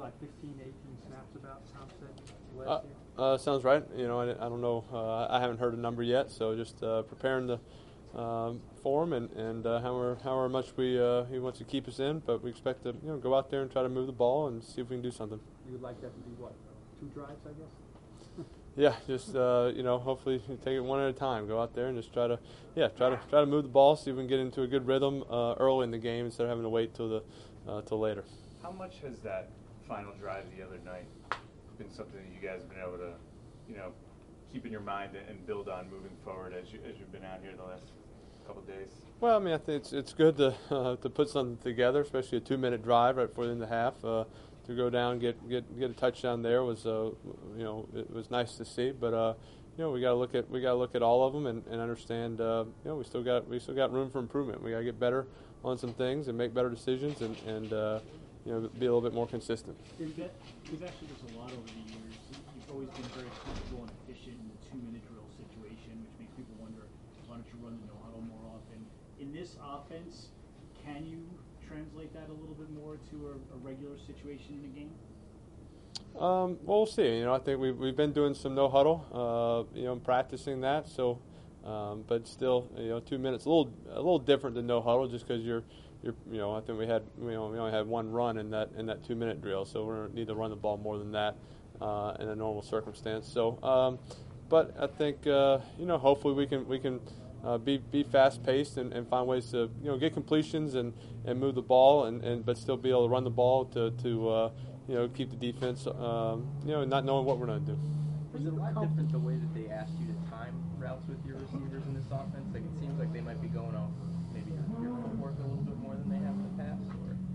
like 15, 18 snaps about, Tom said last year? Sounds right. I don't know. I haven't heard a number yet, so just preparing the for him and however much he wants to keep us in, but we expect to go out there and try to move the ball and see if we can do something. You would like that to be what, 2 drives, I guess? Yeah, just hopefully take it one at a time. Go out there and just try to move the ball, see if we can get into a good rhythm early in the game instead of having to wait till later. How much has that final drive the other night been something that you guys have been able to, keep in your mind and build on moving forward as you've been out here the last couple of days? Well, I mean, I think it's good to put something together, especially a 2-minute drive right before the end of the half. To go down and get a touchdown there was it was nice to see, but we got to look at all of them and understand we still got room for improvement. We got to get better on some things and make better decisions and be a little bit more consistent. We've actually just a lot over the years. You've always been very comfortable and efficient in the 2-minute drill situation, which makes people wonder, why don't you run the no huddle more often? In this offense, can you translate that a little bit more to a regular situation in a game? Well, we'll see. I think we've been doing some no huddle, practicing that. So, but still, 2 minutes a little different than no huddle, just because I think we only had one run in that 2-minute drill, so we're gonna need to run the ball more than that in a normal circumstance. So, but I think hopefully we can be fast-paced and find ways to get completions and move the ball but still be able to run the ball to keep the defense not knowing what we're going to do. Is it a lot different the way that they asked you to time routes with your receivers in this offense? Like, it seems like they might be going off maybe your footwork a little bit more than they have in the past.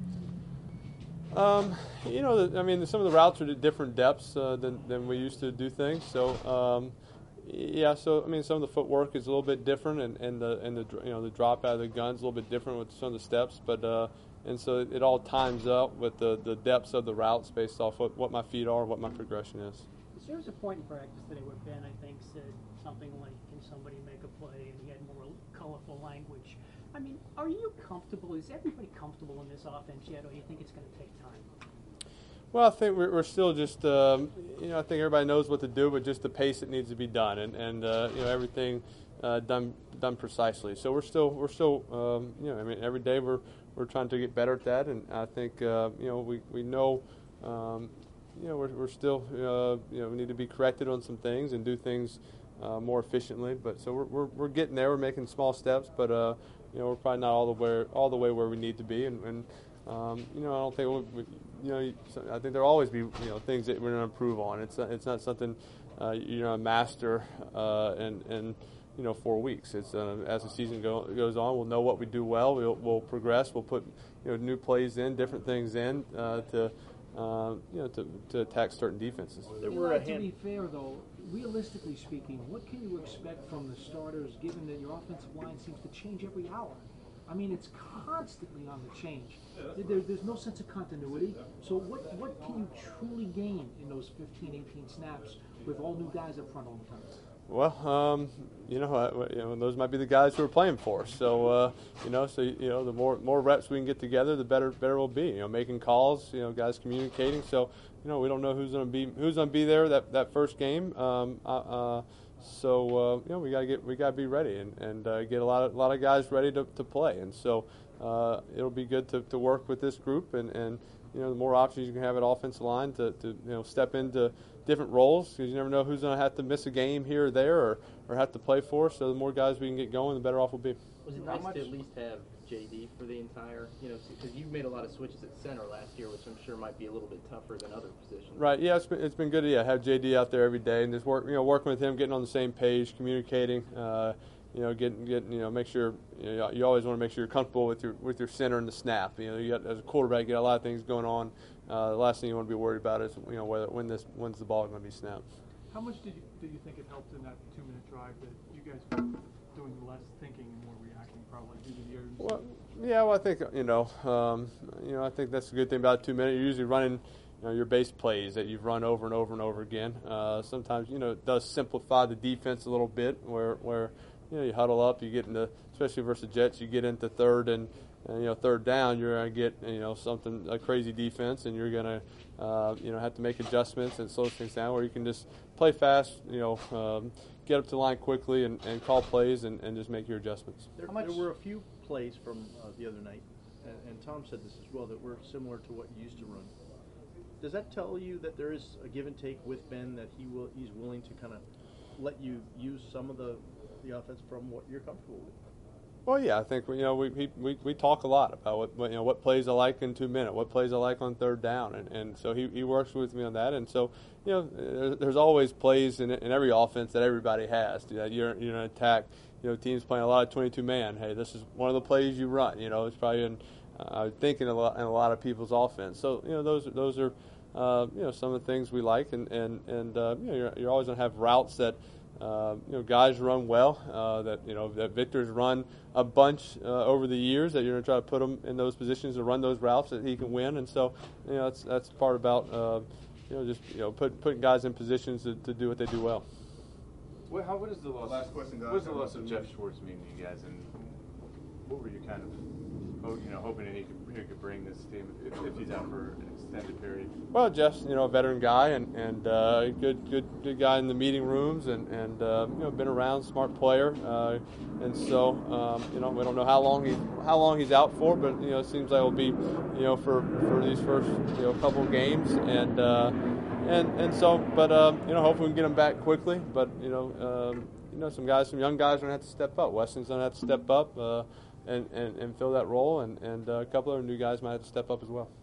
Some of the routes are at different depths than we used to do things. So. Some of the footwork is a little bit different, and the drop out of the gun's a little bit different with some of the steps, but and so it all times up with the depths of the routes based off what my feet are, what my progression is. There was a point in practice today where Ben, I think, said something like, "Can somebody make a play?" and he had more colorful language. I mean, are you comfortable? Is everybody comfortable in this offense yet, or do you think it's going to take time? Well, I think we're still just, I think everybody knows what to do, but just the pace that needs to be done, and everything done precisely. So we're still, every day we're trying to get better at that, and I think, we know, we're still, we need to be corrected on some things and do things more efficiently. But so we're getting there. We're making small steps, but we're probably not all the way where we need to be, and I don't think I think there'll always be things that we're going to improve on. It's not something you're going to master in 4 weeks. It's as the season goes on, we'll know what we do well. We'll progress. We'll put new plays in, different things in to attack certain defenses. To be fair, though, realistically speaking, what can you expect from the starters, given that your offensive line seems to change every hour? I mean, it's constantly on the change. There's no sense of continuity. So what can you truly gain in those 15, 18 snaps with all new guys up front all the time? Well, those might be the guys who are playing for us. So, the more reps we can get together, the better we'll be. Making calls, guys communicating. So, we don't know who's going to be there that first game. So we gotta be ready and get a lot of guys ready to play, and so it'll be good to work with this group and the more options you can have at offensive line to step into different roles, because you never know who's going to have to miss a game here or there or have to play for us. So the more guys we can get going, the better off we'll be. Was it nice to at least have JD for the entire, because you've made a lot of switches at center last year, which I'm sure might be a little bit tougher than other positions. Right. Yeah, it's been good to have JD out there every day and just working with him, getting on the same page, communicating. Make sure you always want to make sure you're comfortable with your center and the snap. You got, as a quarterback, you got a lot of things going on. The last thing you want to be worried about is when's the ball going to be snapped. How much did you think it helped in that 2-minute drive that you guys were doing less thinking and more reacting, probably due to the urgency? Well, yeah. Well, I think I think that's the good thing about 2 minutes. You're usually running your base plays that you've run over and over and over again. Sometimes it does simplify the defense a little bit, where you huddle up, you get into, especially versus Jets, you get into third and and third down, you're going to get a crazy defense, and you're going to have to make adjustments and slow things down. Where you can just play fast, get up to the line quickly and call plays and just make your adjustments. There were a few plays from the other night, and Tom said this as well, that were similar to what you used to run. Does that tell you that there is a give and take with Ben, that he's willing to kind of let you use some of the offense from what you're comfortable with? Well, yeah, I think we talk a lot about what plays I like in 2 minutes, what plays I like on third down, and so he works with me on that, and so there's always plays in every offense that everybody has. You're in an attack. Teams playing a lot of 22 man. Hey, this is one of the plays you run. It's probably I think in a lot of people's offense. So those are some of the things we like, and you're always going to have routes that guys run well, that Victor's run a bunch over the years, that you're going to try to put him in those positions to run those routes that he can win, and so that's part about putting guys in positions to do what they do well. What is the loss? Last question, guys. What does the loss of Jeff Schwartz mean to you guys, and what were you kind of hoping that he could bring this team if he's out for an extended period? Well, Jeff's a veteran guy and good guy in the meeting rooms and been around, smart player, and so we don't know how long he's out for, but it seems like it'll be for these first couple games and so hopefully we can get him back quickly, but some young guys are gonna have to step up. Weston's gonna have to step up and fill that role, and a couple of new guys might have to step up as well.